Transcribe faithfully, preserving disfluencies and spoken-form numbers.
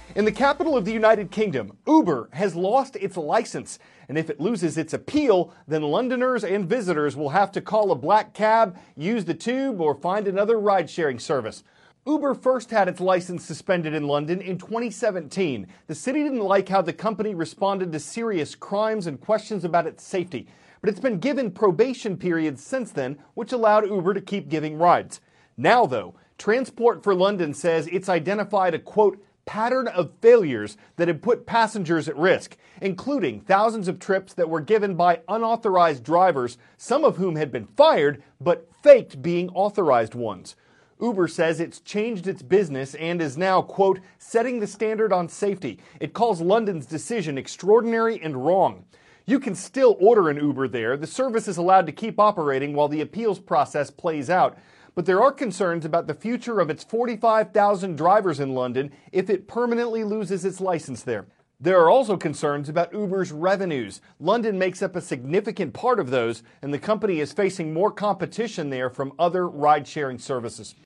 In the capital of the United Kingdom, Uber has lost its license, and if it loses its appeal, then Londoners and visitors will have to call a black cab, use the tube, or find another ride-sharing service. Uber first had its license suspended in London in twenty seventeen. The city didn't like how the company responded to serious crimes and questions about its safety, but it's been given probation periods since then, which allowed Uber to keep giving rides. Now, though, Transport for London says it's identified a, quote, pattern of failures that had put passengers at risk, including thousands of trips that were given by unauthorized drivers, some of whom had been fired, but faked being authorized ones. Uber says it's changed its business and is now, quote, setting the standard on safety. It calls London's decision extraordinary and wrong. You can still order an Uber there. The service is allowed to keep operating while the appeals process plays out. But there are concerns about the future of its forty-five thousand drivers in London if it permanently loses its license there. There are also concerns about Uber's revenues. London makes up a significant part of those, and the company is facing more competition there from other ride-sharing services.